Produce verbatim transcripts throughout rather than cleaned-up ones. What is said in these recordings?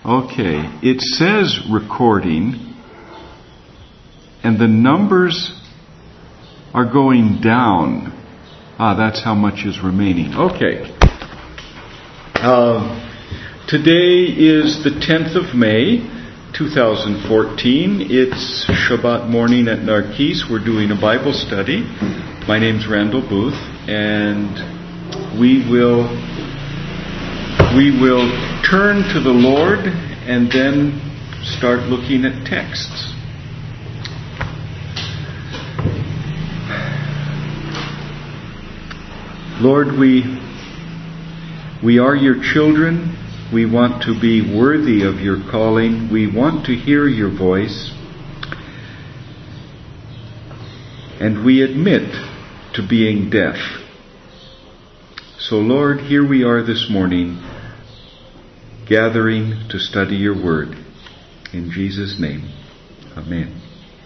Okay, it says recording, and the numbers are going down. Ah, that's how much is remaining. Okay. Uh, today is the tenth of May, two thousand fourteen. It's Shabbat morning at Narkis. We're doing a Bible study. My name's Randall Booth, and we will we will turn to the Lord and then start looking at texts. Lord, we we are your children. We want to be worthy of your calling. We want to hear your voice. And we admit to being deaf. So Lord, here we are this morning, gathering to study your word. In Jesus' name, amen.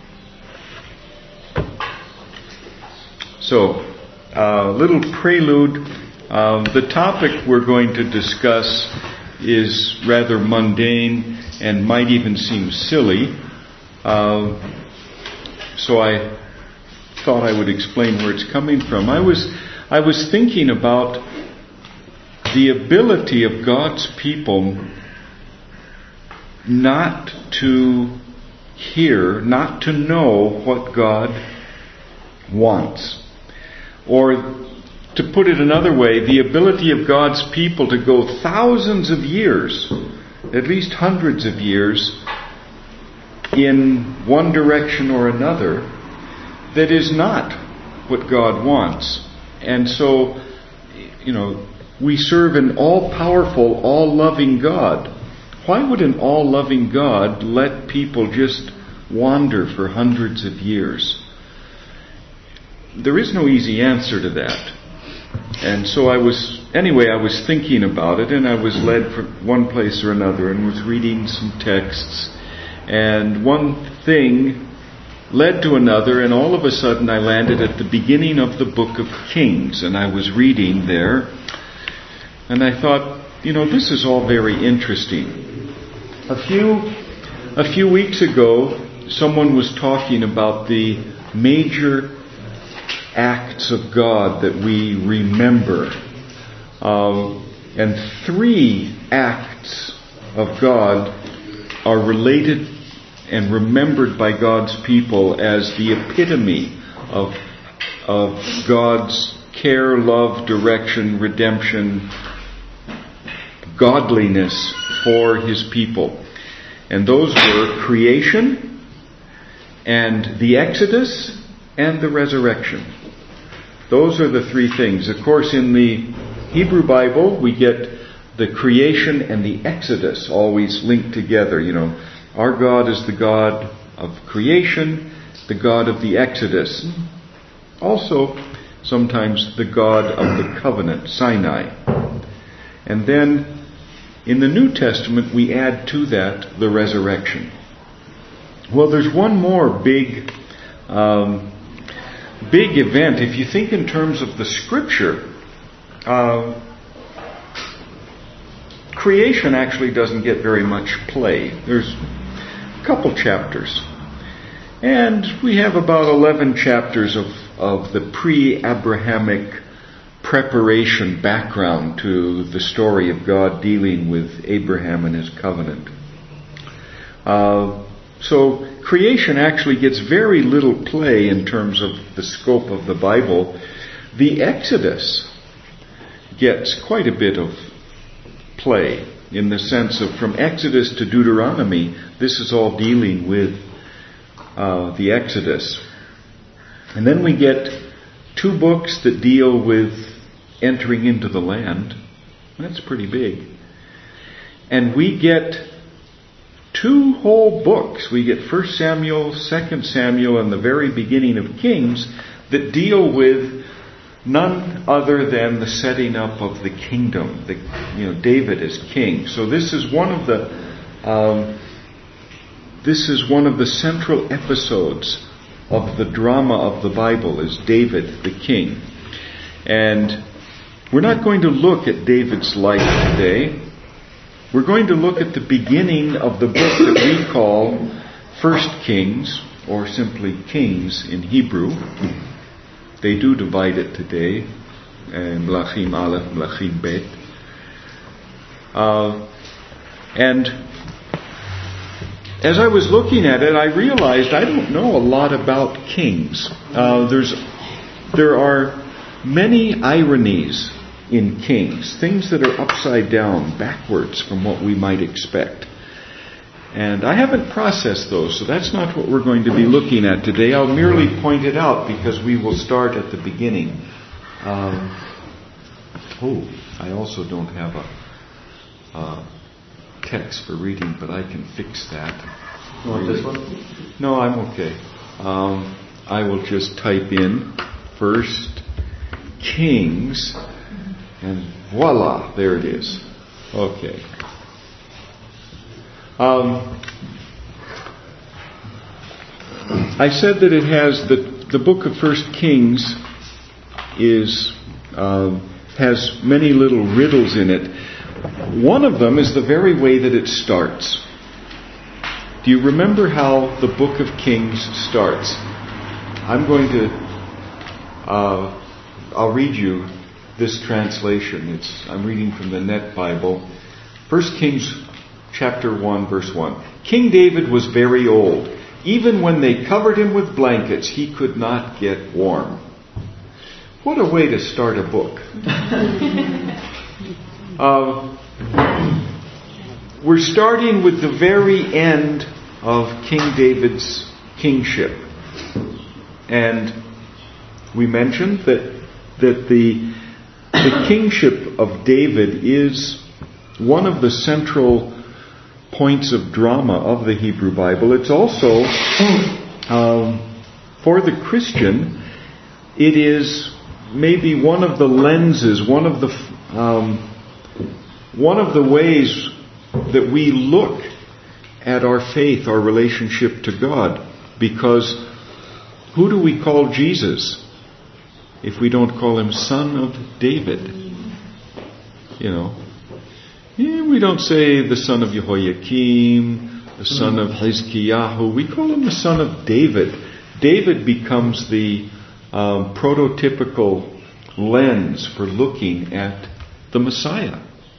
So, a uh, little prelude. Um, the topic we're going to discuss is rather mundane and might even seem silly. Uh, so I thought I would explain where it's coming from. I was I was thinking about the ability of God's people not to hear, not to know what God wants. Or, to put it another way, the ability of God's people to go thousands of years, at least hundreds of years, in one direction or another, that is not what God wants. And so, you know, we serve an all-powerful, all-loving God. Why would an all-loving God let people just wander for hundreds of years? There is no easy answer to that. And so I was, anyway, I was thinking about it, and I was led from one place or another and was reading some texts. And one thing led to another, and all of a sudden I landed at the beginning of the book of Kings, and I was reading there. And I thought, you know, this is all very interesting. A few, a few weeks ago, someone was talking about the major acts of God that we remember. Um, and three acts of God are related and remembered by God's people as the epitome of, of God's care, love, direction, redemption, godliness for His people. And those were creation and the Exodus and the resurrection. Those are the three things. Of course, in the Hebrew Bible, we get the creation and the Exodus always linked together. You know, our God is the God of creation, the God of the Exodus. Also, sometimes the God of the covenant, Sinai. And then, in the New Testament, we add to that the resurrection. Well, there's one more big um, big event. If you think in terms of the Scripture, uh, creation actually doesn't get very much play. There's a couple chapters. And we have about eleven chapters of, of the pre-Abrahamic preparation background to the story of God dealing with Abraham and his covenant. Uh, so creation actually gets very little play in terms of the scope of the Bible. The Exodus gets quite a bit of play in the sense of from Exodus to Deuteronomy, this is all dealing with uh, the Exodus. And then we get two books that deal with entering into the land. That's pretty big. And we get two whole books. We get First Samuel, Second Samuel, and the very beginning of Kings that deal with none other than the setting up of the kingdom. The, you know, David as king. So this is one of the um, this is one of the central episodes of the drama of the Bible, is David the king. And we're not going to look at David's life today. we're going to look at the beginning of the book that we call First Kings, or simply Kings in Hebrew. They do divide it today, and Melachim Aleph, Melachim Bet. Uh, and as I was looking at it, I realized I don't know a lot about kings. Uh, there's, there are many ironies in Kings, things that are upside down, backwards from what we might expect. And I haven't processed those, so that's not what we're going to be looking at today. I'll merely point it out because we will start at the beginning. Um, oh, I also don't have a, a text for reading, but I can fix that. You want this one? No, I'm okay. Um, I will just type in First Kings, and voila, there it is. Okay. Um, I said that it has the the book of First Kings is uh, has many little riddles in it. One of them is the very way that it starts. Do you remember how the book of Kings starts? I'm going to uh, I'll read you this translation. It's I'm reading from the Net Bible. First Kings chapter one, verse one. King David was very old. Even when they covered him with blankets, he could not get warm. What a way to start a book. uh, we're starting with the very end of King David's kingship. And we mentioned that that the, the kingship of David is one of the central points of drama of the Hebrew Bible. It's also, um, for the Christian, it is maybe one of the lenses, one of the um, one of the ways that we look at our faith, our relationship to God. Because who do we call Jesus if we don't call him Son of David? You know. Yeah, we don't say the son of Jehoiakim, the son of Hizkiyahu. We call him the son of David. David becomes the um, prototypical lens for looking at the Messiah.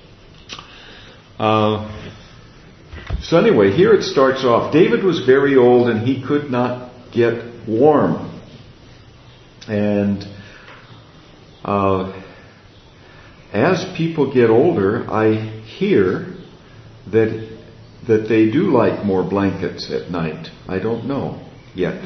Uh, so anyway, here it starts off. David was very old and he could not get warm. And uh, as people get older, I hear that that they do like more blankets at night. I don't know yet.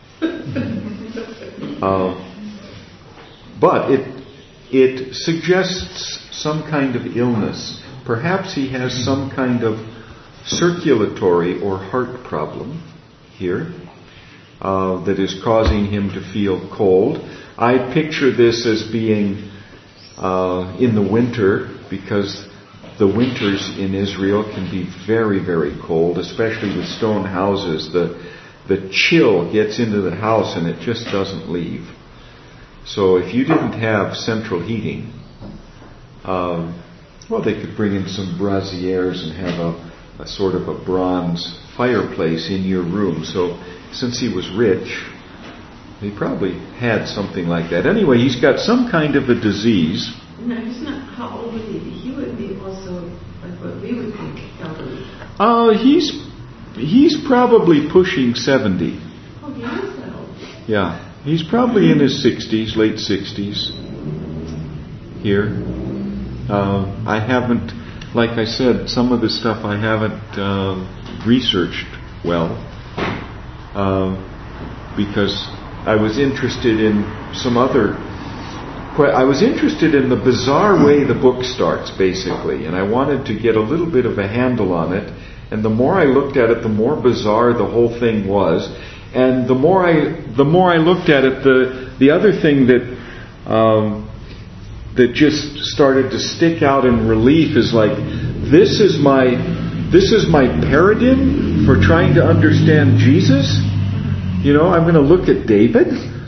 uh, but it it suggests some kind of illness. Perhaps he has some kind of circulatory or heart problem here uh, that is causing him to feel cold. I picture this as being uh, in the winter, because the winters in Israel can be very, very cold, especially with stone houses. The the chill gets into the house and it just doesn't leave. So if you didn't have central heating, um, well, they could bring in some braziers and have a, a sort of a bronze fireplace in your room. So since he was rich, he probably had something like that. Anyway, he's got some kind of a disease. No, he's not. How old would he be? He would be also like what we would think elderly. Uh, he's he's probably pushing seventy. Oh, he is that old. Yeah, he's probably in his sixties, late sixties. Here, uh, I haven't, like I said, some of the stuff I haven't uh, researched well, uh, because I was interested in some other. I was interested in the bizarre way the book starts, basically, and I wanted to get a little bit of a handle on it. And the more I looked at it, the more bizarre the whole thing was. And the more I, the more I looked at it, the the other thing that um, that just started to stick out in relief is like, this is my this is my paradigm for trying to understand Jesus. You know, I'm going to look at David,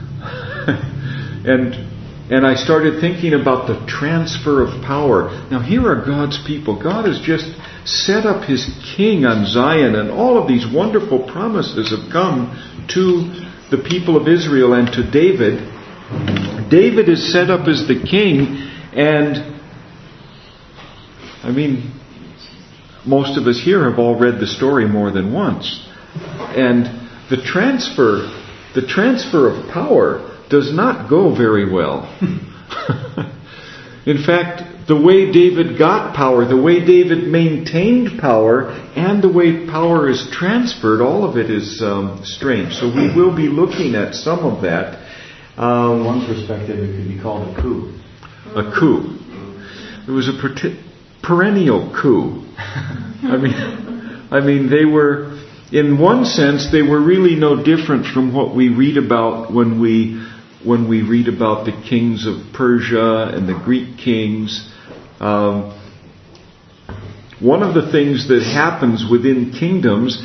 and. And I started thinking about the transfer of power. Now, here are God's people. God has just set up His king on Zion, and all of these wonderful promises have come to the people of Israel and to David. David is set up as the king, and I mean, most of us here have all read the story more than once. And the transfer, the transfer of power does not go very well. In fact, the way David got power, the way David maintained power, and the way power is transferred, all of it is um, strange. So we will be looking at some of that. Um, From one perspective, it could be called a coup. A coup. It was a per- perennial coup. I mean, I mean, they were, in one sense, they were really no different from what we read about when we when we read about the kings of Persia and the Greek kings. Um, one of the things that happens within kingdoms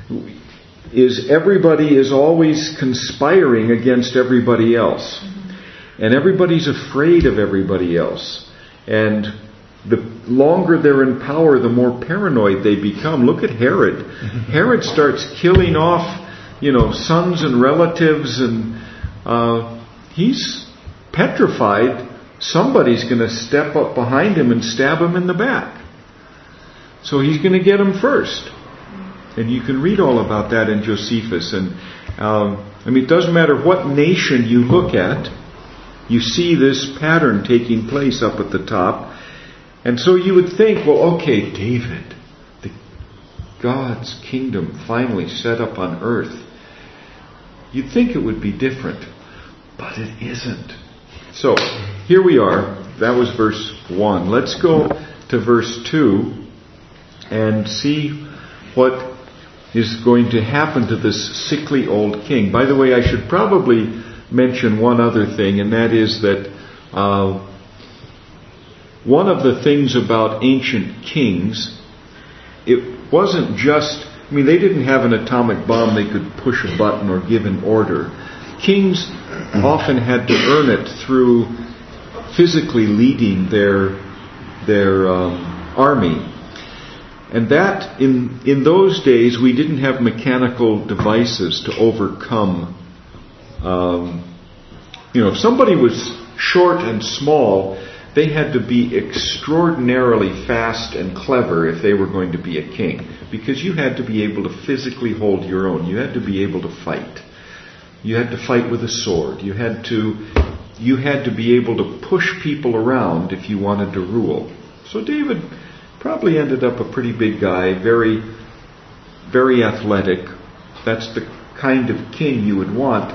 is everybody is always conspiring against everybody else. And everybody's afraid of everybody else. And the longer they're in power, the more paranoid they become. Look at Herod. Herod starts killing off, you know, sons and relatives, and uh, he's petrified somebody's going to step up behind him and stab him in the back. So he's going to get him first. And you can read all about that in Josephus. And um, I mean, it doesn't matter what nation you look at, you see this pattern taking place up at the top. And so you would think, well, okay, David, the God's kingdom finally set up on earth. You'd think it would be different, but it isn't. So, here we are. That was verse one. Let's go to verse two and see what is going to happen to this sickly old king. By the way, I should probably mention one other thing, and that is that uh, one of the things about ancient kings, it wasn't just, I mean, they didn't have an atomic bomb they could push a button or give an order. Kings often had to earn it through physically leading their their um, army. And that, in, in those days, we didn't have mechanical devices to overcome. Um, you know, if somebody was short and small, they had to be extraordinarily fast and clever if they were going to be a king. Because you had to be able to physically hold your own. You had to be able to fight. You had to fight with a sword. You had to, you had to be able to push people around if you wanted to rule. So David probably ended up a pretty big guy, very, very athletic. That's the kind of king you would want.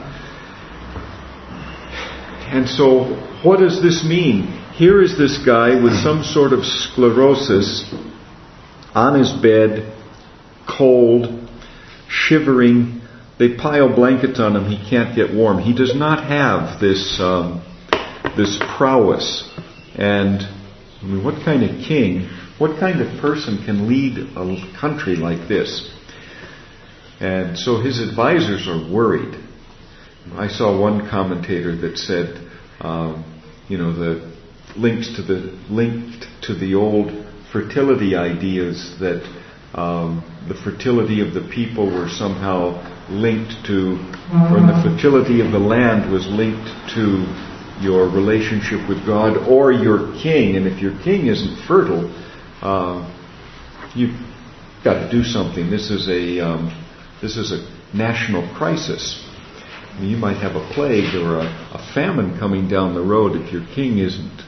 And so, what does this mean? Here is this guy with some sort of sclerosis on his bed, cold, shivering. They pile blankets on him. He can't get warm. He does not have this um, this prowess. And I mean, what kind of king, what kind of person can lead a country like this? And so his advisors are worried. I saw one commentator that said, um, you know, the links to the linked to the old fertility ideas that um, the fertility of the people were somehow linked to, or the fertility of the land was linked to your relationship with God or your king. And if your king isn't fertile, uh, you've got to do something. This is a um, this is a national crisis. I mean, you might have a plague or a, a famine coming down the road if your king isn't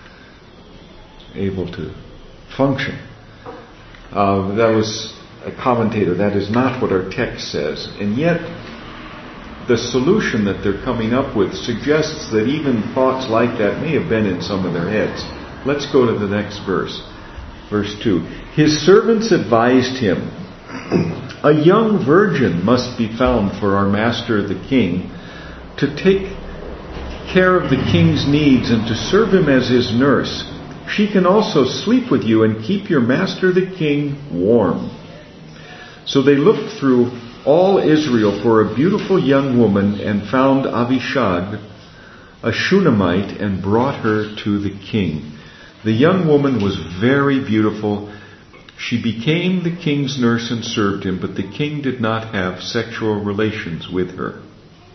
able to function. Uh, that was a commentator. That is not what our text says. And yet, the solution that they're coming up with suggests that even thoughts like that may have been in some of their heads. Let's go to the next verse. Verse two. His servants advised him, a young virgin must be found for our master the king to take care of the king's needs and to serve him as his nurse. She can also sleep with you and keep your master the king warm. So they looked through all Israel for a beautiful young woman and found Abishag, a Shunammite, and brought her to the king. The young woman was very beautiful. She became the king's nurse and served him, but the king did not have sexual relations with her.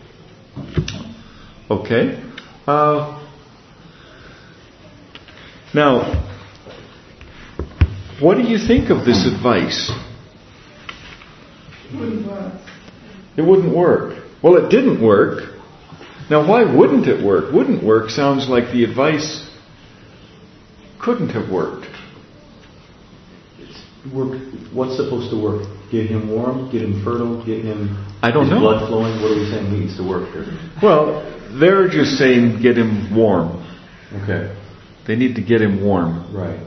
Okay? Uh, now, what do you think of this advice? It wouldn't work. It wouldn't work. Well, it didn't work. Now, why wouldn't it work? Wouldn't work sounds like the advice couldn't have worked. Work. What's supposed to work? Get him warm, get him fertile, get him I don't his know. blood flowing. What are we saying needs to work here? Well, they're just saying get him warm. Okay. They need to get him warm. Right.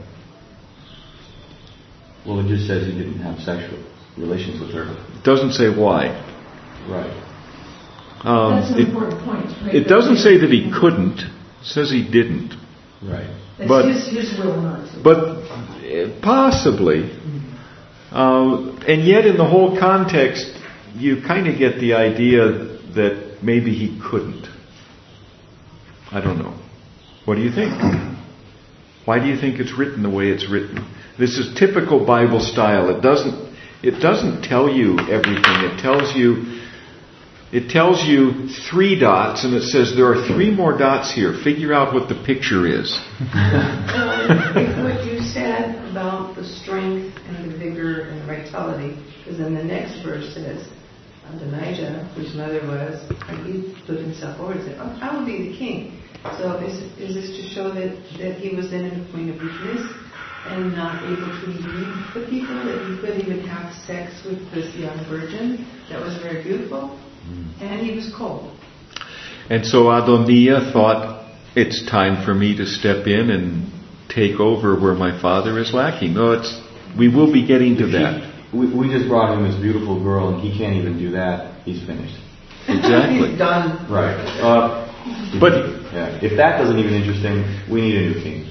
Well, it just says he didn't have sexual relations with her. It doesn't say why. Right. Um, That's an it, important point. Right? it doesn't say that he couldn't. It says he didn't. Right. It's but- his, his will not to. But uh, possibly. Uh, and yet in the whole context, you kind of get the idea that maybe he couldn't. I don't know. What do you think? Why do you think it's written the way it's written? This is typical Bible style. It doesn't, it doesn't tell you everything. It tells you, it tells you three dots and it says there are three more dots here. Figure out what the picture is. If what you said about the strength and the vigor and the vitality, because then the next verse says, Adonijah, whose mother was, he put himself forward and said, oh, I will be the king. So is, is this to show that, that he was then at a point of weakness and not able to lead the people, that he could even have sex with this young virgin that was very beautiful? Mm. And he was cold. And so Adoniah thought, it's time for me to step in and take over where my father is lacking. No, it's, we will be getting to that. We, we just brought him this beautiful girl and he can't even do that. He's finished. Exactly. He's done. Right. Uh, But yeah, if that doesn't even interest him, we need a new king.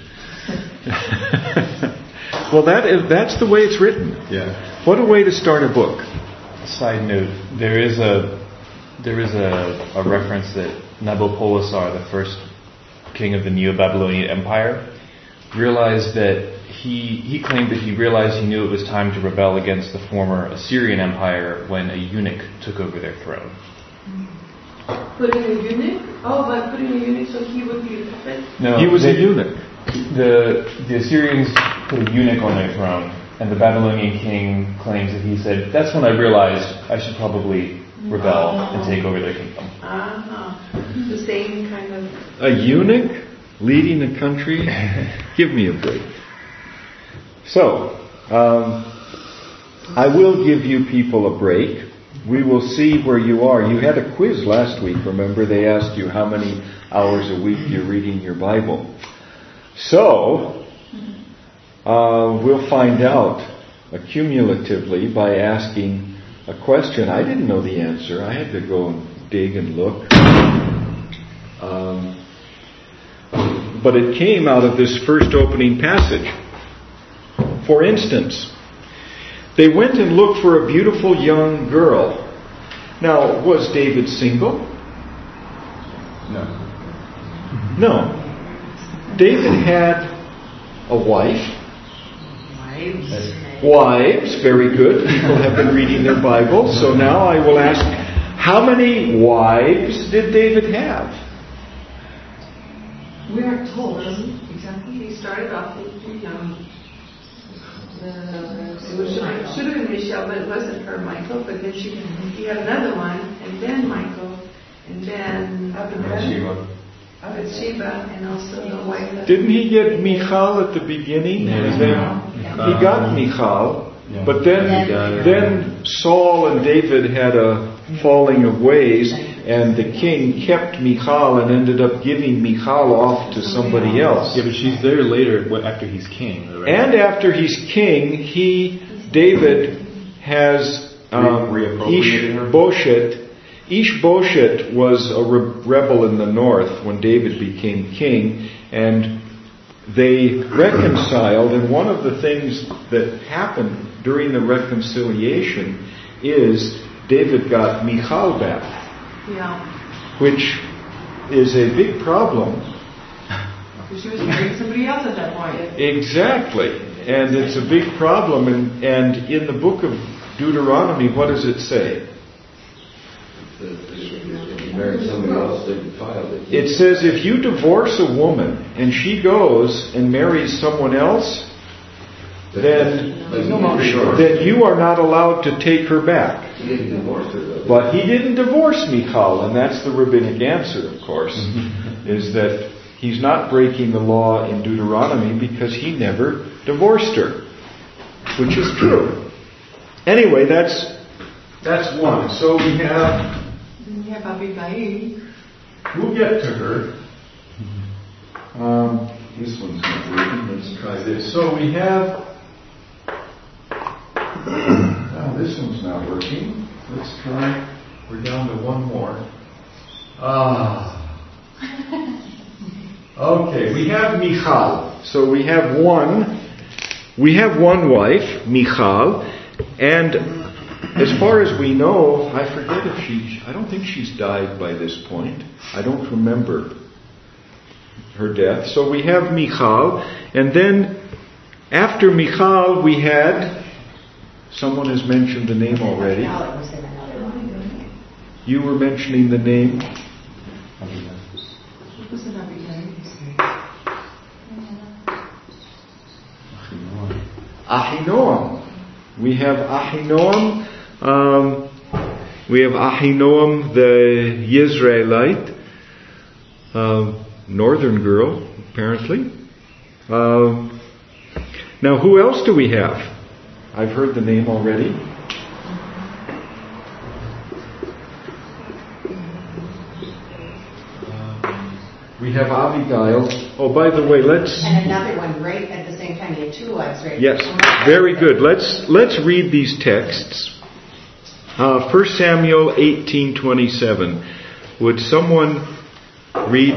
well, that is, that's the way it's written. Yeah. What a way to start a book. Side note: there is a there is a, a reference that Nabopolassar, the first king of the Neo-Babylonian Empire, realized that he he claimed that he realized he knew it was time to rebel against the former Assyrian Empire when a eunuch took over their throne. Putting a eunuch? Oh, by putting a eunuch so he would be a puppet? No, he was they, a eunuch. The the Assyrians put a eunuch on their throne, and the Babylonian king claims that he said, "That's when I realized I should probably rebel oh. and take over their kingdom." Uh-huh. The same kind of... A eunuch leading a country? Give me a break. So, um, I will give you people a break. We will see where you are. You had a quiz last week, remember? They asked you how many hours a week you're reading your Bible. So, uh, we'll find out accumulatively by asking a question. I didn't know the answer. I had to go and dig and look. Um, but it came out of this first opening passage. For instance, they went and looked for a beautiful young girl. Now, was David single? No. No. David had a wife. Wives. Wives, very good. People have been reading their Bible. So now I will ask, how many wives did David have? We aren't told, doesn't he? Exactly. He started off with two young... Uh, it was, should have been Michelle, but it wasn't her, Michael. But then she, he had another one, and then Michael, and then Bathsheba. Bathsheba, and also the wife. Didn't he get Michal at the beginning? Yeah. And then he got Michal, Yeah. but then Yeah. then Saul and David had a falling of ways, and the king kept Michal and ended up giving Michal off to somebody else. Yeah, but she's there later after he's king. Right? And after he's king, he, David, has um, Re- reappropriated her? Ishbosheth. Ishbosheth was a re- rebel in the north when David became king, and they reconciled. And one of the things that happened during the reconciliation is David got Michal back, Yeah. which is a big problem. Because she was marrying somebody else at that point. Exactly. And it's a big problem. And, and in the book of Deuteronomy, what does it say? If you married somebody else, they defiled it. It says if you divorce a woman and she goes and marries someone else, then, then you are not allowed to take her back. He didn't divorce her, though. But he didn't divorce Michal, and that's the rabbinic answer, of course, is that he's not breaking the law in Deuteronomy because he never divorced her, which is true. Anyway, that's that's one. So we have... Then you have Abigail. We'll get to her. Um, this one's not working. Let's try this. So we have... Oh, this one's not working. Let's try. We're down to one more. Ah. Okay, we have Michal. So we have one. We have one wife, Michal, and as far as we know, I forget if she. I don't think she's died by this point. I don't remember her death. So we have Michal, and then after Michal we had. Someone has mentioned the name already. You were mentioning the name. What was it, Abigail? Ahinoam. We have Ahinoam. Um, we have Ahinoam the Yisraelite, uh, northern girl, apparently. Uh, now, who else do we have? I've heard the name already. Uh, we have Abigail. Oh, by the way, let's... And another one right at the same time. You have two wives, right? Yes, very good. Let's let's read these texts. Uh, First Samuel eighteen twenty-seven. Would someone read?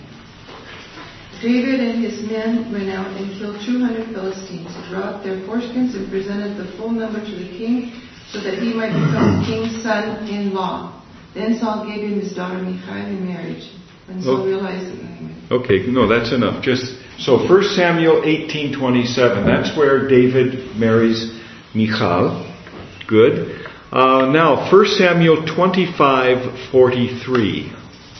David and his men went out and killed two hundred Philistines, dropped their foreskins, and presented the full number to the king, so that he might become the king's son-in-law. Then Saul gave him his daughter Michal in marriage. When Saul Oh. realized it. Okay, no, that's enough. Just so First Samuel eighteen twenty-seven. That's where David marries Michal. Good. Uh, now First Samuel twenty-five forty-three.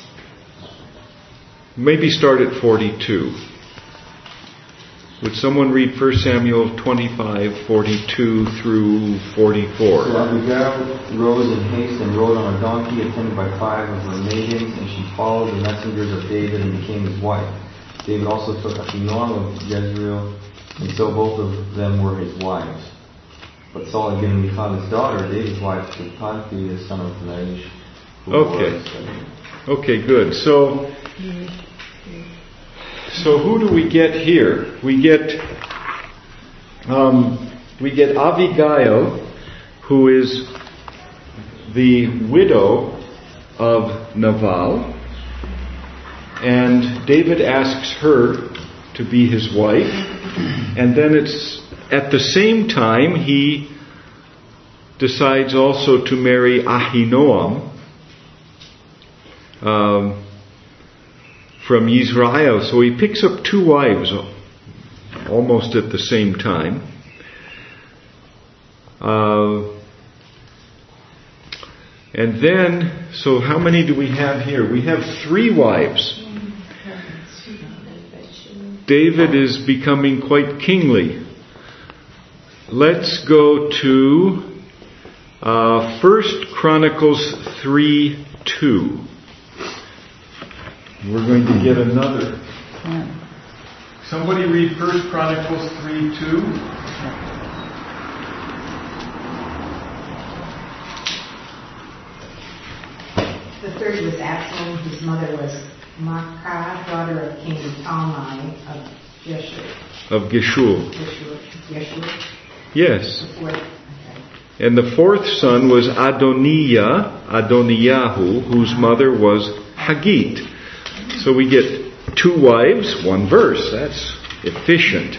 Maybe start at forty-two. Would someone read First Samuel twenty-five forty-two through forty-four? So Abigail rose in haste and rode on a donkey, attended by five of her maidens, and she followed the messengers of David and became his wife. David also took Ahinoam of Jezreel, and so both of them were his wives. But Saul had given Michal his daughter, David's wife, to Palti, the son of Laish, who Okay. was... Okay, good. So, so who do we get here? We get, um, we get Abigail, who is the widow of Nabal, and David asks her to be his wife, and then it's at the same time he decides also to marry Ahinoam. Um, from Israel. So he picks up two wives almost at the same time. Uh, and then, so how many do we have here? We have three wives. David is becoming quite kingly. Let's go to uh, First Chronicles three two. We're going to get another. Somebody read First Chronicles three two. The third was Absalom, whose mother was Maacah, daughter of King Talmai of Geshur. Of Geshur. Geshur. Geshur. Yes. The fourth. Okay. And the fourth son was Adoniah, Adoniyahu, whose mother was Haggit. So we get two wives, one verse. That's efficient.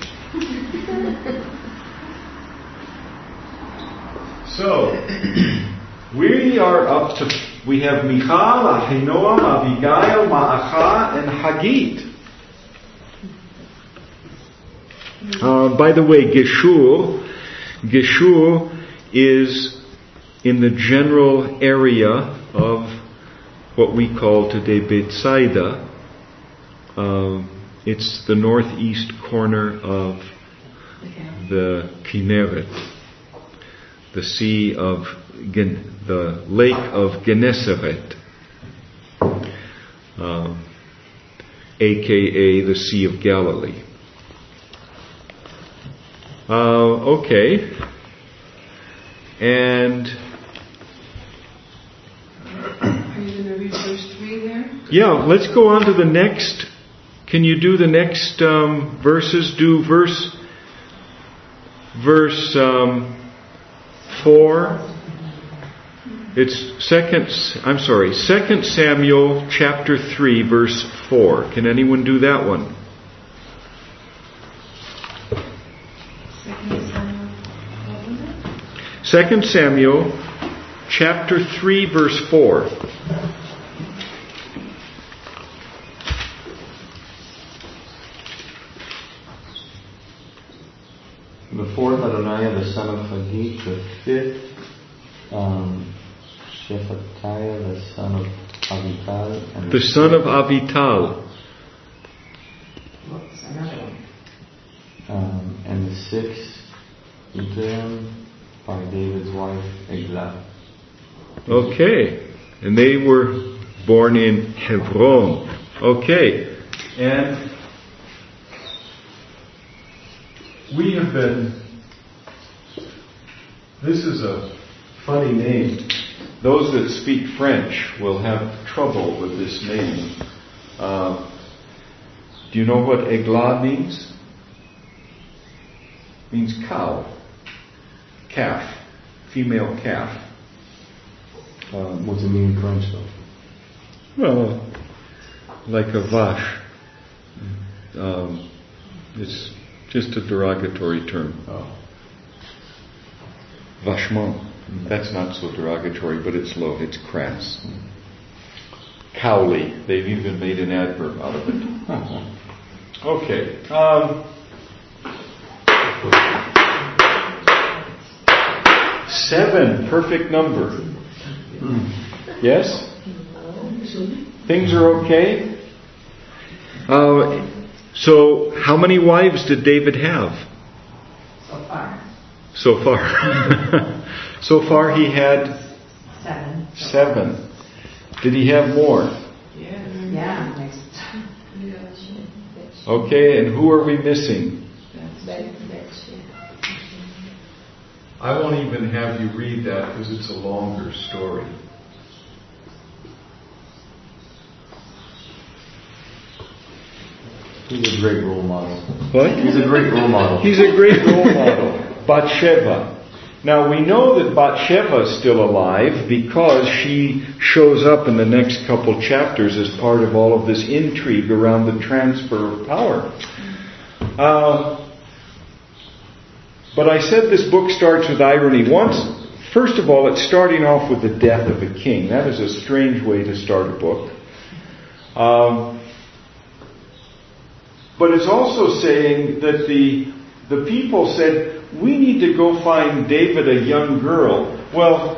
So, we are up to, we have Michal, Ahinoam, Abigail, Ma'achah, and Haggit. Uh, by the way, Geshur, Geshur is in the general area of what we call today Bethsaida. Uh, it's the northeast corner of the Kinneret, the sea of Gen- the lake of Gennesaret, uh, aka the Sea of Galilee. Uh, okay, and Are you going to read verse three there? yeah, let's go on to the next. Can you do the next um, verses? Do verse verse um, four. It's second. I'm sorry. Second Samuel chapter three, verse four. Can anyone do that one? Second Samuel, what was it? Second Samuel chapter three, verse four. The fourth, Adoniah, the son of Haggith. The fifth, um, Shephatiah, the son of Avital. And The son of Avital. Whoops, another one. Um, and the sixth, Utam, by David's wife, Eglah. Okay. And they were born in Hebron. Okay. And we have been, this is a funny name. Those that speak French will have trouble with this name. Uh, do you know what Eglah means? It means cow. Calf. Female calf. Um, what's it mean in French, though? Well, like a vache. Um, it's just a derogatory term. Oh. Vachement. That's not so derogatory, but it's low. It's crass. Cowley. They've even made an adverb out of it. Okay. Um, seven. Perfect number. Yes? Things are okay? Uh, so, how many wives did David have? So far, So far. So far he had seven. seven. Did he have more? Yeah, next. Okay, and who are we missing? I won't even have you read that because it's a longer story. He's a great role model. What? He's a great role model. He's a great role model. Bathsheba. Now we know that Bathsheba is still alive because she shows up in the next couple chapters as part of all of this intrigue around the transfer of power. Uh, but I said this book starts with irony. Once, first of all, it's starting off with the death of a king. That is a strange way to start a book. Um, but it's also saying that the the people said, we need to go find David a young girl. Well,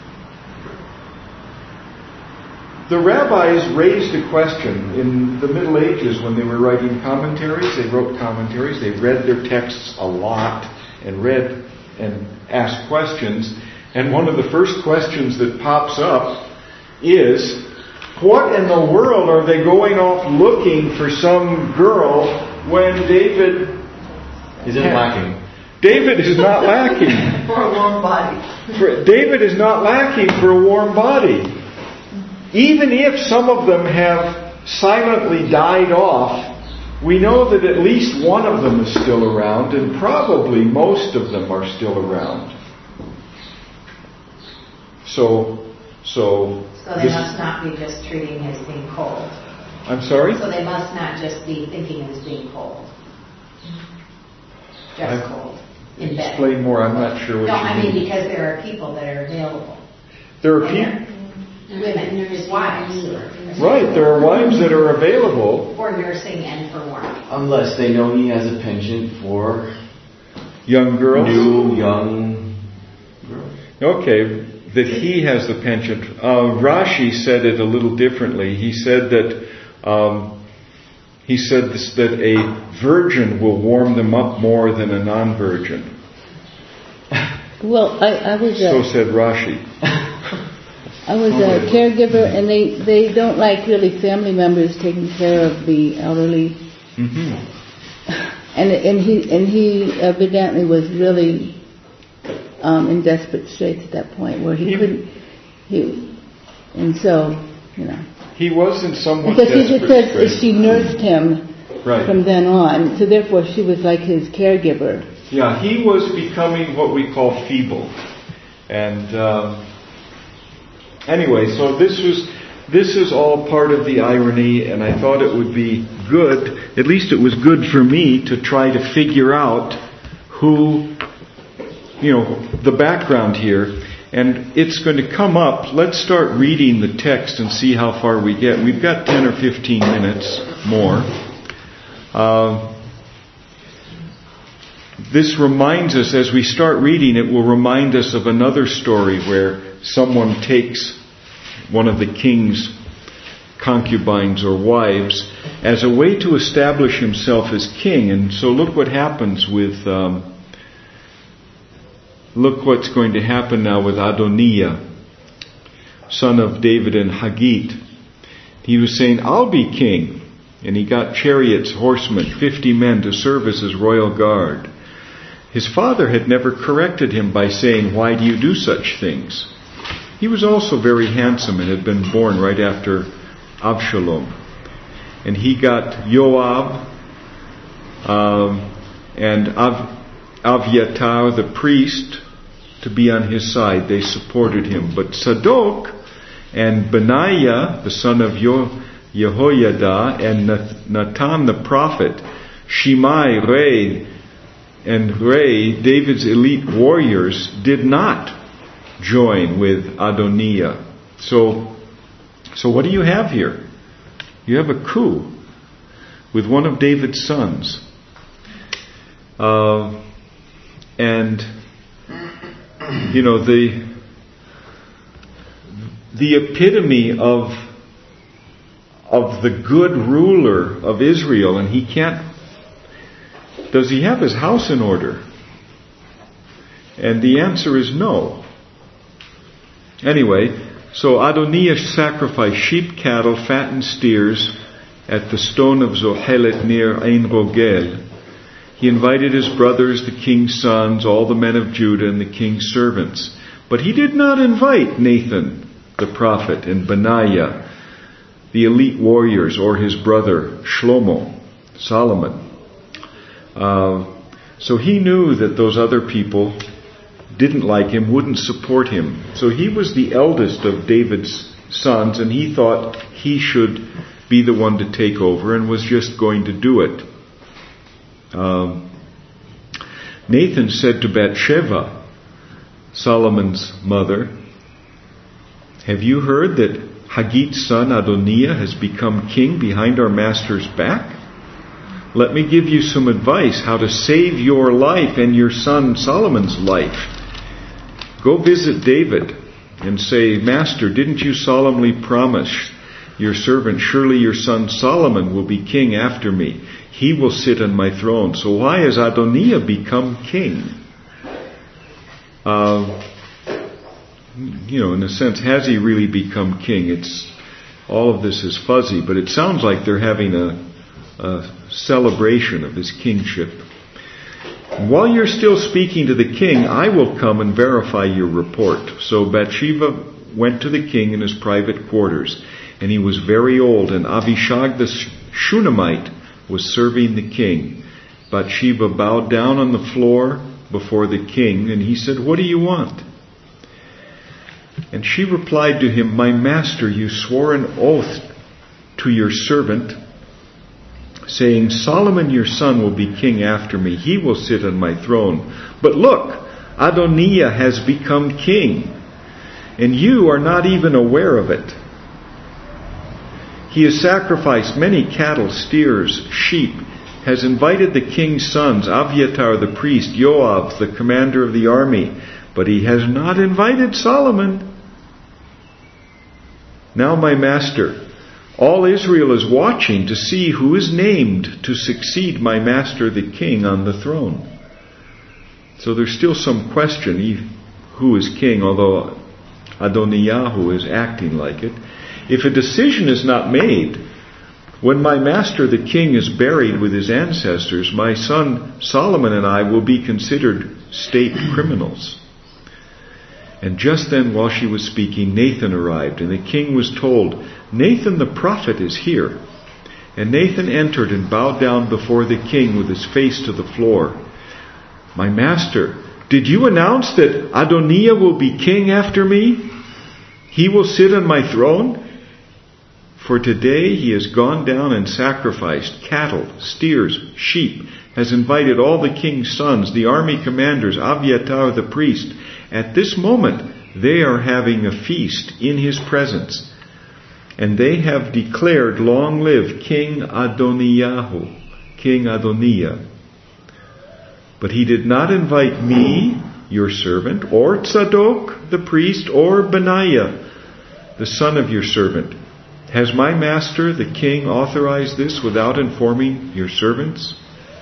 the rabbis raised a question in the Middle Ages when they were writing commentaries. They wrote commentaries. They read their texts a lot and read and asked questions. And one of the first questions that pops up is, what in the world are they going off looking for some girl when David He's not lacking. David is not lacking. For a warm body. For, David is not lacking for a warm body. Even if some of them have silently died off, we know that at least one of them is still around, and probably most of them are still around. So, so... So they this, must not be just treating him as being cold. I'm sorry? So they must not just be thinking as being cold. Just I- cold. In bed. Explain more. I'm not sure what No, you I mean mean. because there are people that are available. There are And people... women, his wives. Right, there are wives that are available. For nursing and for work. Unless they know he has a penchant for Young girls? new, young girls. Okay, that he has the penchant. Uh, Rashi said it a little differently. He said that um, he said this, that a virgin will warm them up more than a non-virgin. Well, I, I was So a, said Rashi. I was a caregiver, and they, they don't like really family members taking care of the elderly. Mm-hmm. And and he and he evidently was really um, in desperate straits at that point where he, He- couldn't. He and so you know He was in somewhat because he just desperate said straits. she nursed him Right. from then on, so therefore she was like his caregiver. Yeah, he was becoming what we call feeble. And um, anyway, so this was this is all part of the irony, and I thought it would be good, at least it was good for me, to try to figure out who, you know, the background here. And it's going to come up. Let's start reading the text and see how far we get. We've got ten or fifteen minutes more. Uh, this reminds us, as we start reading, it will remind us of another story where someone takes one of the king's concubines or wives as a way to establish himself as king. And so look what happens with, um, look what's going to happen now with Adoniah, son of David and Haggit. He was saying, I'll be king. And he got chariots, horsemen, fifty men to serve as his royal guard. His father had never corrected him by saying, why do you do such things? He was also very handsome and had been born right after Avshalom. And he got Joab um, and Av- Aviatar, the priest, to be on his side. They supported him. But Sadok and Benaiah, the son of Yo- Jehoiada, and Nathan the prophet, Shimei, Rei, and Rei, David's elite warriors, did not join with Adoniah. So, so what do you have here? You have a coup with one of David's sons. Uh, and, you know, the the epitome of of the good ruler of Israel, and he can't. Does he have his house in order? And the answer is no. Anyway, so Adoniah sacrificed sheep, cattle, fattened steers at the stone of Zohelet near Ein Rogel. He invited his brothers, the king's sons, all the men of Judah, and the king's servants. But he did not invite Nathan, the prophet, and Benaiah, the elite warriors, or his brother Shlomo, Solomon. Uh, so he knew that those other people didn't like him, wouldn't support him. So he was the eldest of David's sons, and he thought he should be the one to take over, and was just going to do it. Um, Nathan said to Bathsheba, Solomon's mother, have you heard that Haggit's son Adoniah has become king behind our master's back? Let me give you some advice how to save your life and your son Solomon's life. Go visit David and say, Master, didn't you solemnly promise your servant, surely your son Solomon will be king after me. He will sit on my throne. So why has Adoniah become king? Uh, you know, in a sense, has he really become king? It's all of this is fuzzy, but it sounds like they're having a, a celebration of his kingship. While you're still speaking to the king, I will come and verify your report. So Bathsheba went to the king in his private quarters, and he was very old, and Abishag the Shunammite was serving the king. Bathsheba bowed down on the floor before the king, and he said, what do you want? And she replied to him, my master, you swore an oath to your servant, saying, Solomon your son will be king after me. He will sit on my throne. But look, Adoniah has become king. and you are not even aware of it. He has sacrificed many cattle, steers, sheep, has invited the king's sons, Abiathar the priest, Joab, the commander of the army, but he has not invited Solomon. Now, my master, all Israel is watching to see who is named to succeed my master the king on the throne. So there's still some question who is king, although Adoniyahu is acting like it. If a decision is not made, when my master the king is buried with his ancestors, my son Solomon and I will be considered state criminals. And just then, while she was speaking, Nathan arrived, and the king was told, Nathan the prophet is here. And Nathan entered and bowed down before the king with his face to the floor. My master, did you announce that Adoniah will be king after me? He will sit on my throne? For today he has gone down and sacrificed cattle, steers, sheep, has invited all the king's sons, the army commanders, Abiathar the priest. At this moment they are having a feast in his presence. And they have declared, long live King Adoniyahu, King Adoniah. But he did not invite me, your servant, or Tzadok the priest, or Benaiah, the son of your servant. Has my master, the king, authorized this without informing your servants?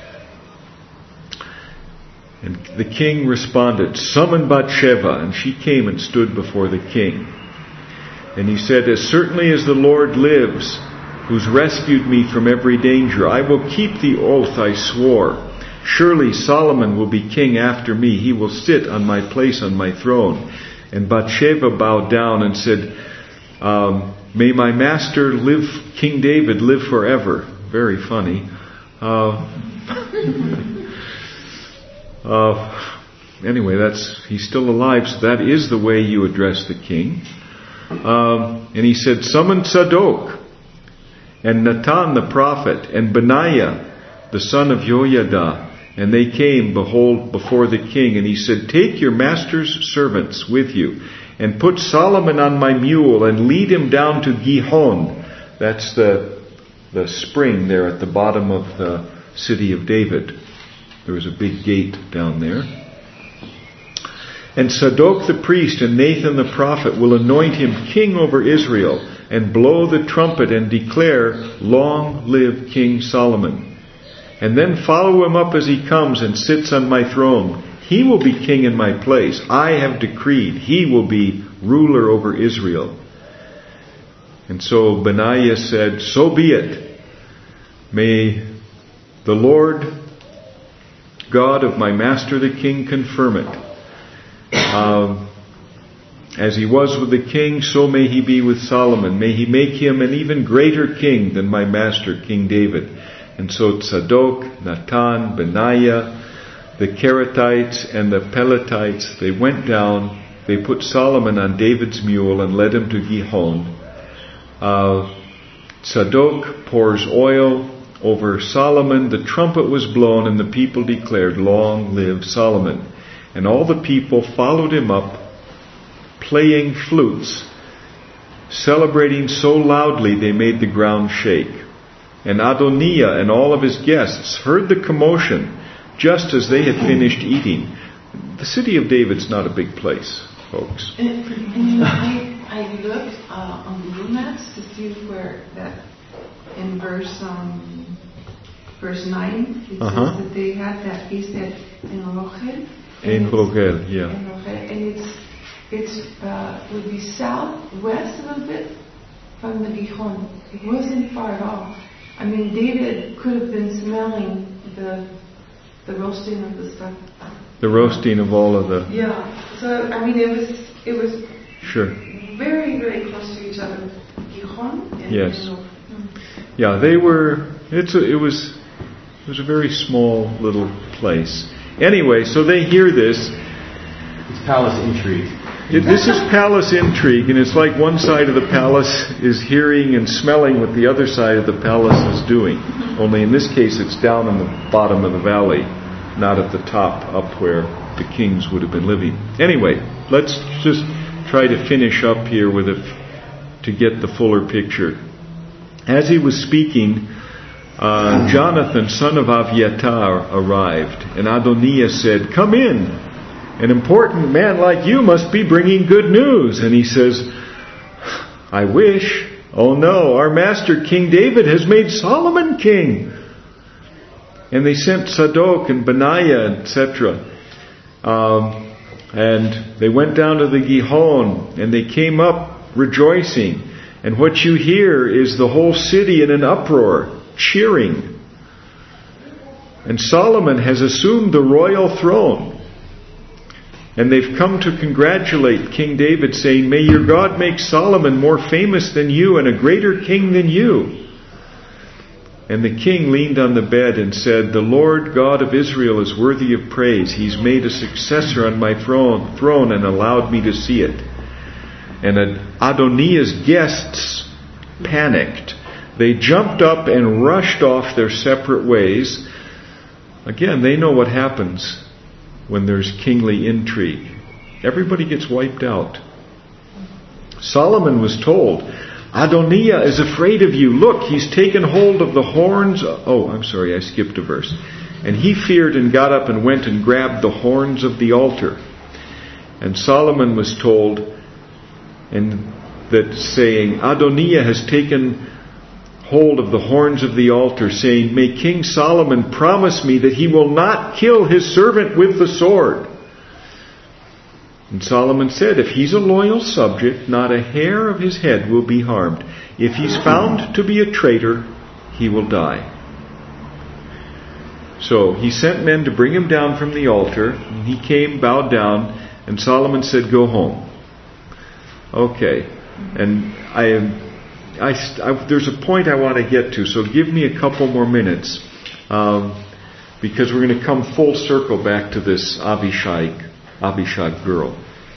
And the king responded, Summon Bathsheba. And she came and stood before the king. And he said, As certainly as the Lord lives, who's rescued me from every danger, I will keep the oath I swore. Surely Solomon will be king after me. He will sit on my place on my throne. And Bathsheba bowed down and said, um, May my master live, King David, live forever. Very funny. Uh, uh, anyway, that's he's still alive, so that is the way you address the king. Um, and he said, Summon Tzadok, and Nathan the prophet, and Benaiah, the son of Joiada. And they came, behold, before the king. And he said, Take your master's servants with you, and put Solomon on my mule, and lead him down to Gihon. That's the the spring there at the bottom of the city of David. There was a big gate down there. And Tzadok the priest and Nathan the prophet will anoint him king over Israel, and blow the trumpet and declare, Long live King Solomon. And then follow him up as he comes and sits on my throne. He will be king in my place. I have decreed he will be ruler over Israel. And so Benaiah said, So be it. May the Lord God of my master the king confirm it. Um, as he was with the king, so may he be with Solomon. May he make him an even greater king than my master King David. And so Tzadok, Nathan, Benaiah, the Kerethites and the Peletites, they went down, they put Solomon on David's mule and led him to Gihon. Uh, Tzadok pours oil over Solomon, the trumpet was blown, and the people declared, Long live Solomon. And all the people followed him up, playing flutes, celebrating so loudly they made the ground shake. And Adoniah and all of his guests heard the commotion just as they had finished eating. The city of David's not a big place, folks. And, and you know, I, I looked uh, on Google Maps to see where that, in verse um, verse nine, it Uh-huh. says that they had that feast at in Rogel. In Rogel, yeah. In Rogel, and it's it's uh, would be southwest a little bit from the Gihon. It wasn't far at all. I mean, David could have been smelling the the roasting of the stuff. The roasting of all of the... Yeah. So I mean, it was it was Sure. very very close to each other. Gihon and Yes. and Yeah, they were... It's a, it was it was a very small little place. Anyway, so they hear this. It's palace intrigue. It, this is palace intrigue, and it's like one side of the palace is hearing and smelling what the other side of the palace is doing. Only in this case it's down in the bottom of the valley, not at the top up where the kings would have been living. Anyway, let's just try to finish up here with a, to get the fuller picture. As he was speaking, uh, Jonathan, son of Aviatar, arrived, and Adoniah said, "Come in. An important man like you must be bringing good news." And he says, "I wish. Oh no, our master King David has made Solomon king." And they sent Zadok and Benaiah, et cetera. Um, and they went down to the Gihon, and they came up rejoicing. And what you hear is the whole city in an uproar, cheering. And Solomon has assumed the royal throne. And they've come to congratulate King David, saying, "May your God make Solomon more famous than you and a greater king than you." And the king leaned on the bed and said, "The Lord God of Israel is worthy of praise. He's made a successor on my throne, throne and allowed me to see it." And Adoniah's guests panicked. They jumped up and rushed off their separate ways. Again, they know what happens when there's kingly intrigue. Everybody gets wiped out. Solomon was told, "Adoniah is afraid of you. Look, he's taken hold of the horns." Oh, I'm sorry, I skipped a verse. "And he feared and got up and went and grabbed the horns of the altar." And Solomon was told, and that saying, "Adoniah has taken hold of the horns of the altar, saying, 'May King Solomon promise me that he will not kill his servant with the sword.' And Solomon said, 'If he's a loyal subject, not a hair of his head will be harmed. If he's found to be a traitor, he will die." So he sent men to bring him down from the altar, and he came, bowed down, and Solomon said, "Go home." Okay, and I, I, I there's a point I want to get to, so give me a couple more minutes, um, because we're going to come full circle back to this Abishai, Abishag girl.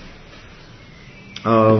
Um,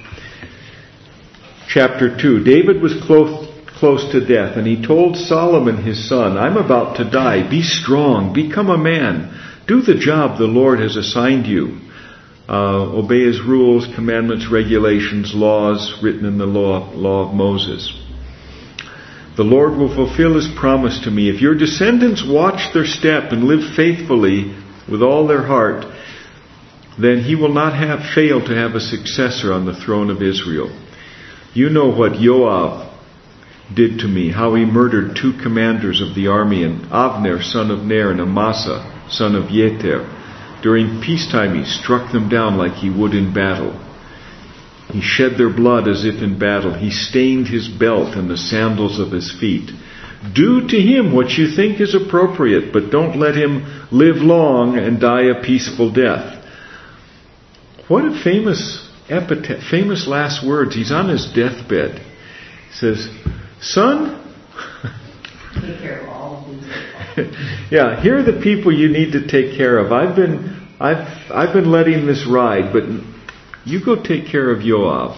chapter two. David was close, close to death, and he told Solomon his son, "I'm about to die. Be strong. Become a man. Do the job the Lord has assigned you. Uh, obey his rules, commandments, regulations, laws written in the law, law of Moses. The Lord will fulfill his promise to me. If your descendants watch their step and live faithfully with all their heart, then he will not have failed to have a successor on the throne of Israel. You know what Joab did to me, how he murdered two commanders of the army, and Avner, son of Ner, and Amasa, son of Yeter. During peacetime he struck them down like he would in battle. He shed their blood as if in battle. He stained his belt and the sandals of his feet. Do to him what you think is appropriate, but don't let him live long and die a peaceful death." What a famous epithet, famous last words. He's on his deathbed. He says, "Son," Take care of all of these people. yeah, here are the people you need to take care of. I've been, I've, I've been letting this ride, but you go take care of Joab.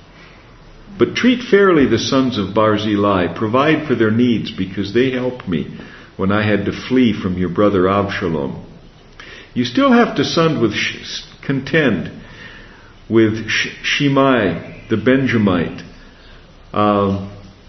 But treat fairly the sons of Barzillai. Provide for their needs, because they helped me when I had to flee from your brother Absalom. You still have to son with sh- contend with sh- Shimei the Benjamite. Um,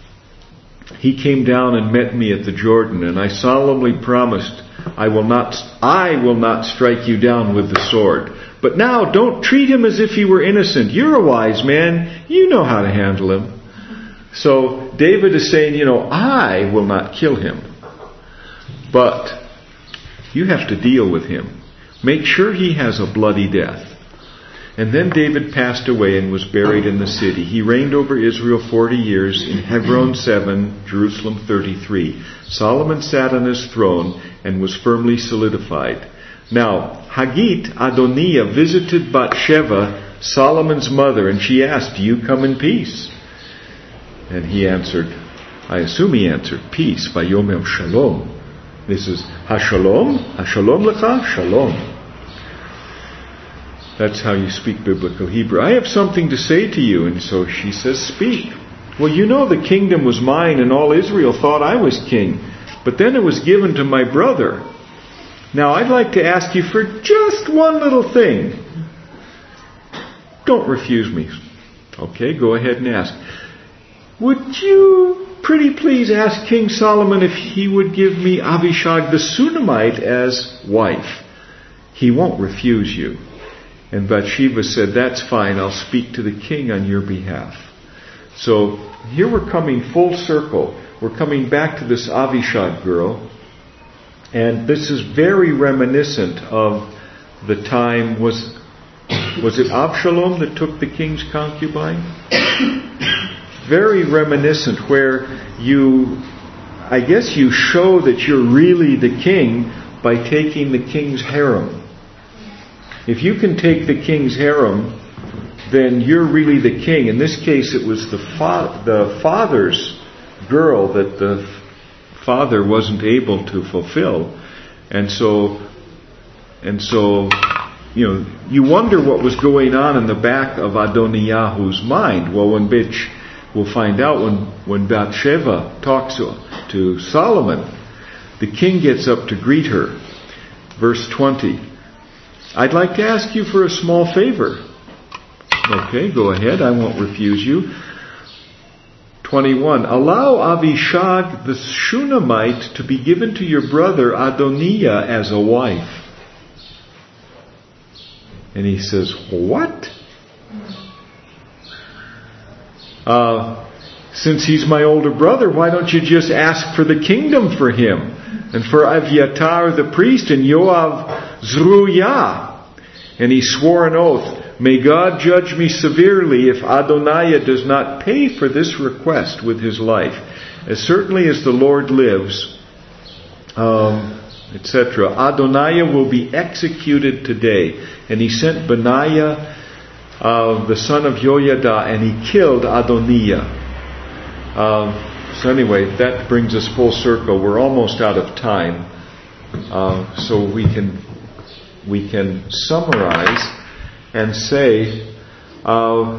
He came down and met me at the Jordan, and I solemnly promised, I will not, I will not strike you down with the sword. But now don't treat him as if he were innocent. You're a wise man. You know how to handle him. So David is saying, you know, I will not kill him. But you have to deal with him. Make sure he has a bloody death. And then David passed away and was buried in the city. He reigned over Israel forty years, in Hebron seven, Jerusalem thirty-three. Solomon sat on his throne and was firmly solidified. Now, Hagit Adoniah visited Bathsheba, Solomon's mother, and she asked, "Do you come in peace?" And he answered, I assume he answered, "Peace, Vayomer Shalom." This is Hashalom, Hashalom Lecha, Shalom. That's how you speak biblical Hebrew. "I have something to say to you." And so she says, "Speak." "Well, you know the kingdom was mine and all Israel thought I was king. But then it was given to my brother. Now I'd like to ask you for just one little thing. don't refuse me. Okay, go ahead and ask. Would you pretty please ask King Solomon if he would give me Abishag the Shunammite as wife? He won't refuse you. And Bathsheba said, that's fine, I'll speak to the king on your behalf. So here we're coming full circle. We're coming back to this Abishag girl. And this is very reminiscent of the time, was, was it Absalom that took the king's concubine? Very reminiscent, where you, I guess you show that you're really the king by taking the king's harem. If you can take the king's harem, then you're really the king. In this case, it was the fa- the father's girl that the father wasn't able to fulfill. And so, and so, you know, you wonder what was going on in the back of Adoniyahu's mind. Well, when bitch, we'll find out when, when Bathsheba talks to, to Solomon, the king gets up to greet her. Verse twenty. I'd like to ask you for a small favor. Okay, go ahead. I won't refuse you. twenty-one. Allow Abishag the Shunammite to be given to your brother Adoniah as a wife. And he says, what? Uh, since he's my older brother, why don't you just ask for the kingdom for him? And for Aviatar the priest and Yoav Zeruiah. And he swore an oath, may God judge me severely if Adoniah does not pay for this request with his life. As certainly as the Lord lives, um, et cetera. Adoniah will be executed today. And he sent Benaiah, uh, the son of Joiada, and he killed Adoniah. Uh, so anyway, that brings us full circle. We're almost out of time. Uh, so we can we can summarize and say, uh,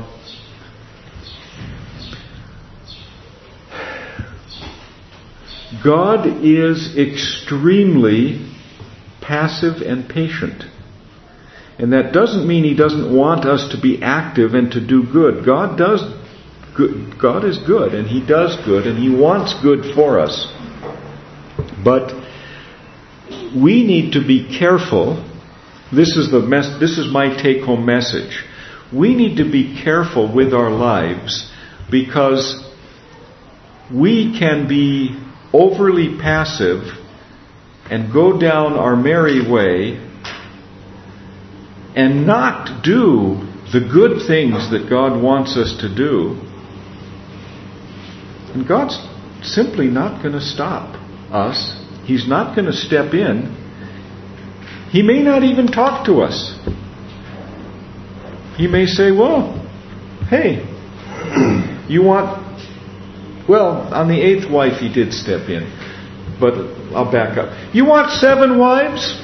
God is extremely passive and patient. And that doesn't mean He doesn't want us to be active and to do good. God does good. God is good, and He does good, and He wants good for us. But we need to be careful. This is the mess. This is my take-home message. We need to be careful with our lives, because we can be overly passive and go down our merry way and not do the good things that God wants us to do. And God's simply not going to stop us. He's not going to step in. He may not even talk to us. He may say, well, hey, you want... Well, on the eighth wife He did step in. But I'll back up. You want seven wives?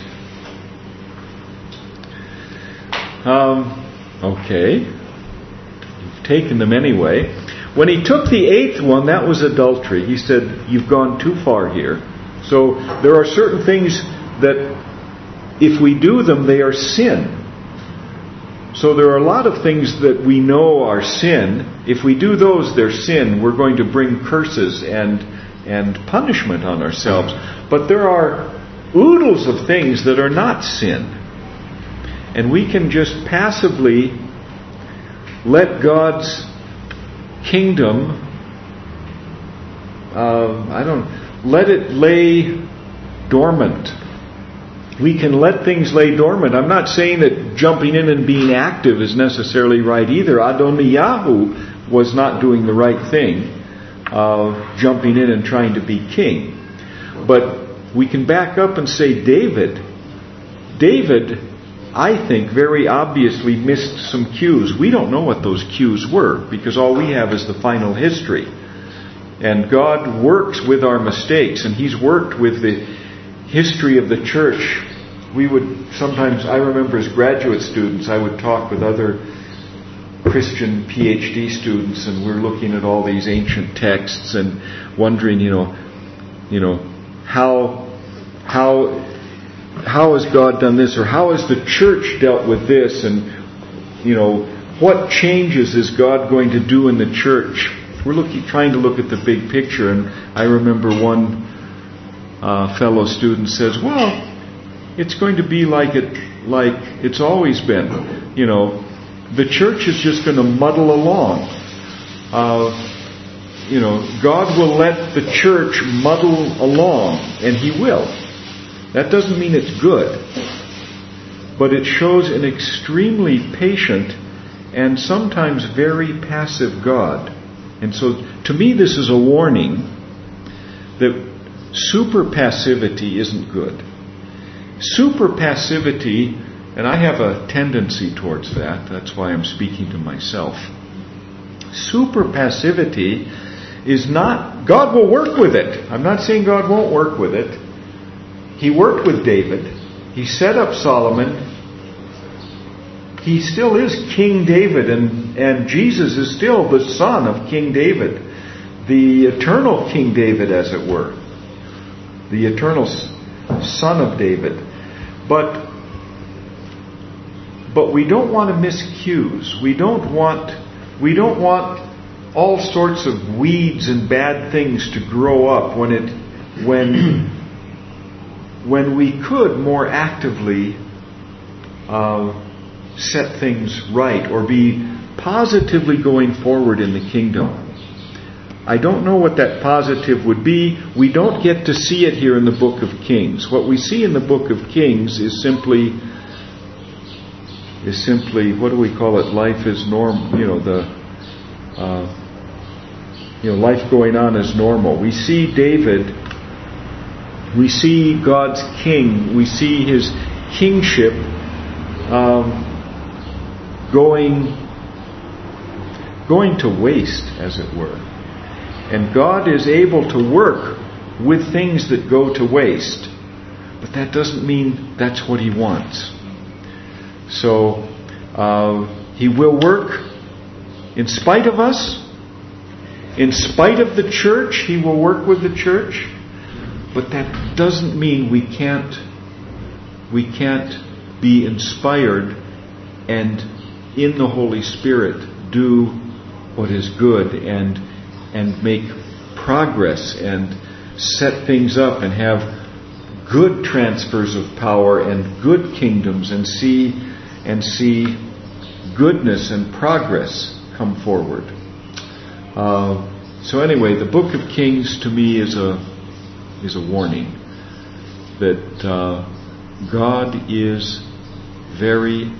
Um, okay. You've taken them anyway. When He took the eighth one, that was adultery. He said, you've gone too far here. So there are certain things that if we do them, they are sin. So there are a lot of things that we know are sin. If we do those, they're sin. We're going to bring curses and and punishment on ourselves. But there are oodles of things that are not sin. And we can just passively let God's kingdom, uh, I don't, let it lay dormant. We can let things lay dormant. I'm not saying that jumping in and being active is necessarily right either. Adoniyahu was not doing the right thing, uh, jumping in and trying to be king. But we can back up and say David, David, I think, very obviously missed some cues. We don't know what those cues were, because all we have is the final history. And God works with our mistakes, and He's worked with the history of the church. We would sometimes, I remember as graduate students, I would talk with other Christian P H D students, and we're looking at all these ancient texts and wondering, you know, you know, how, how, how has God done this, or how has the church dealt with this? And, you know, what changes is God going to do in the church? We're looking, trying to look at the big picture, and I remember one uh, fellow student says, "Well, it's going to be like it, like it's always been. You know, the church is just going to muddle along. Uh, you know, God will let the church muddle along, and He will. That doesn't mean it's good, but it shows an extremely patient and sometimes very passive God." And so, to me, this is a warning that super passivity isn't good. Super passivity, and I have a tendency towards that, that's why I'm speaking to myself. Super passivity is not, God will work with it. I'm not saying God won't work with it. He worked with David. He set up Solomon. He still is King David, and, and Jesus is still the son of King David. The eternal King David, as it were. The eternal son of David. But, but we don't want to miss cues. We don't want, we don't want all sorts of weeds and bad things to grow up when it, when, when we could more actively uh, set things right or be positively going forward in the kingdom. I don't know what that positive would be. We don't get to see it here in the book of Kings. What we see in the book of Kings is simply is simply what do we call it? Life is norm. You know the uh, you know life going on as normal. We see David. We see God's king. We see His kingship. Um, Going, going to waste, as it were. And God is able to work with things that go to waste. But that doesn't mean that's what He wants. So, uh, He will work in spite of us. In spite of the church, He will work with the church. But that doesn't mean we can't, we can't be inspired and in the Holy Spirit do what is good and and make progress and set things up and have good transfers of power and good kingdoms and see and see goodness and progress come forward. Uh, so anyway, the Book of Kings to me is a is a warning that uh, God is very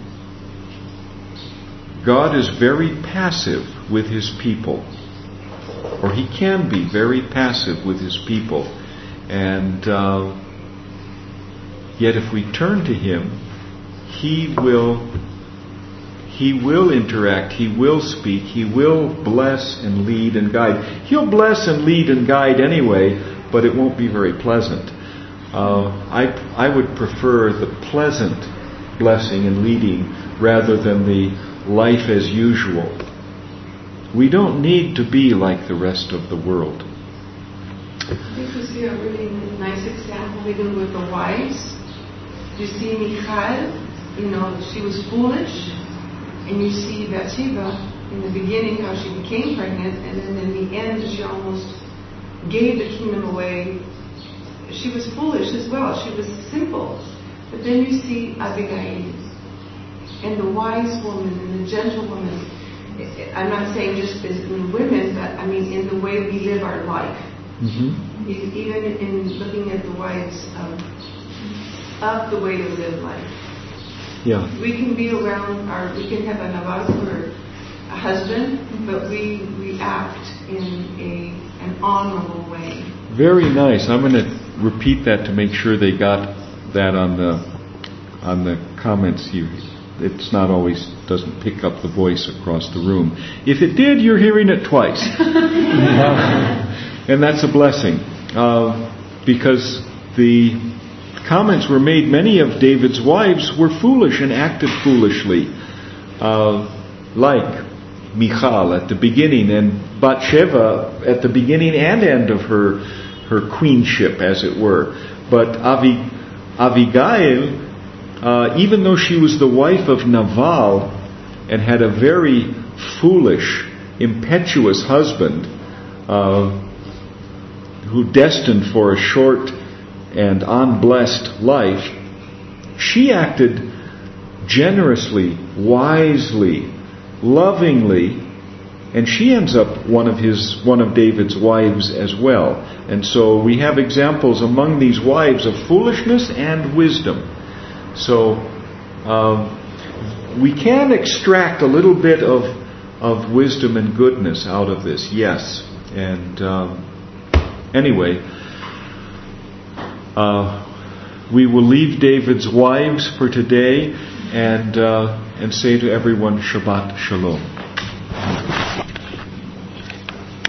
God is very passive with His people, or He can be very passive with His people, and uh, yet if we turn to Him, He will He will interact, He will speak, He will bless and lead and guide. He'll bless and lead and guide anyway, but it won't be very pleasant. Uh, I I would prefer the pleasant blessing and leading rather than the life as usual. We don't need to be like the rest of the world. I think we see a really nice example even with the wives. You see Michal, you know, she was foolish, and you see Bathsheba in the beginning how she became pregnant, and then in the end she almost gave the kingdom away. She was foolish as well. She was simple. But then you see Abigail, and the wise woman and the gentle woman. I'm not saying just as in women, but I mean in the way we live our life. Mm-hmm. Even in looking at the wives of, of the way to live life. Yeah. We can be around our, we can have a navaz or a husband, but we, we act in a an honorable way. Very nice. I'm going to repeat that to make sure they got that on the on the comments you. It's not always, doesn't pick up the voice across the room. If it did, you're hearing it twice. And that's a blessing. Uh, because the comments were made, many of David's wives were foolish and acted foolishly. Uh, like Michal at the beginning, and Bathsheba at the beginning and end of her her queenship, as it were. But Avi, Abigail, Uh, even though she was the wife of Nabal, and had a very foolish, impetuous husband uh, who destined for a short and unblessed life, she acted generously, wisely, lovingly, and she ends up one of his one of David's wives as well. And so we have examples among these wives of foolishness and wisdom. So um, we can extract a little bit of of wisdom and goodness out of this, yes. And um, anyway, uh, we will leave David's wives for today and uh, and say to everyone, Shabbat Shalom.